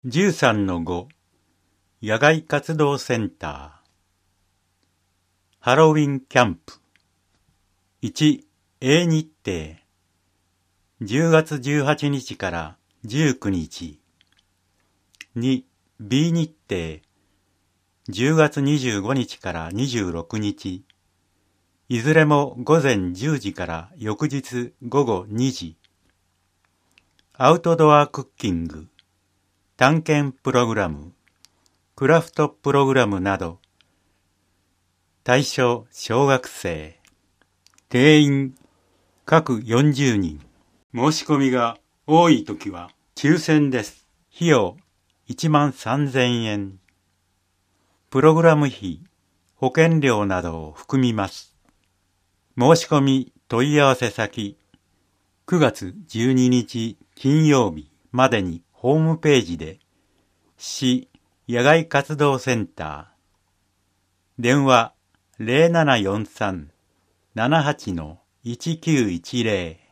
13-5 野外活動センターハロウィンキャンプ。1、A 日程10月18日から19日。2、B 日程10月25日から26日。いずれも午前10時から翌日午後2時。アウトドアクッキング、探検プログラム、クラフトプログラムなど。対象小学生。定員各40人。申し込みが多いときは抽選です。費用13,000円。プログラム費、保険料などを含みます。申し込み問い合わせ先、9月12日金曜日までにホームページで、市野外活動センター、電話 0743-78-1910